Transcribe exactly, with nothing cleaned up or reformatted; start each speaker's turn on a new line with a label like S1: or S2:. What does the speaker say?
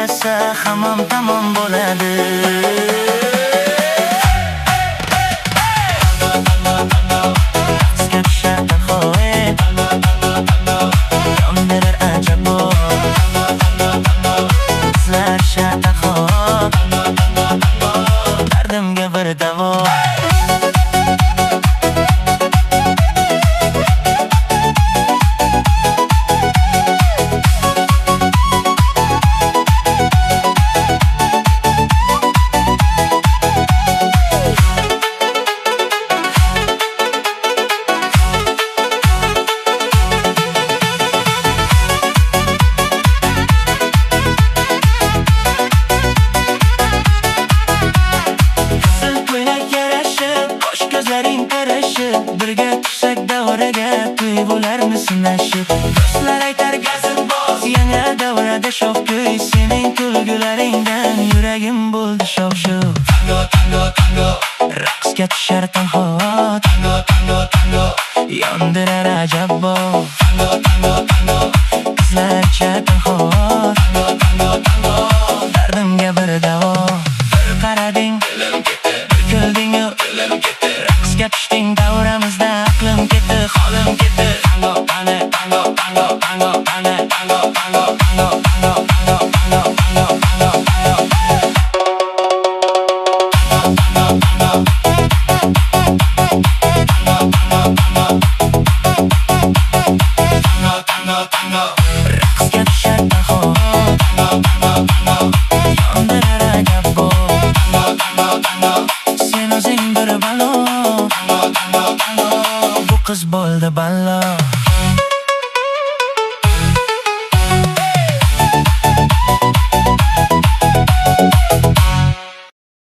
S1: yarasa hammam tamom bo'ladi. Dardimga bir davo. Ko'zlaring qarashib, birga tushsak davraga, tuyg'ularni sinashib. Do'stlar aytar gazib boz, yana davrada sho'x-ko'y. Sening kulgularingdan yuragim bo'ldi sho'x-sho'x. Tango, tango, tango, raqsga tushar tanho. Tango, tango, tango, yondirar ajabbo. Tango, tango, tango, qizlarcha tanho.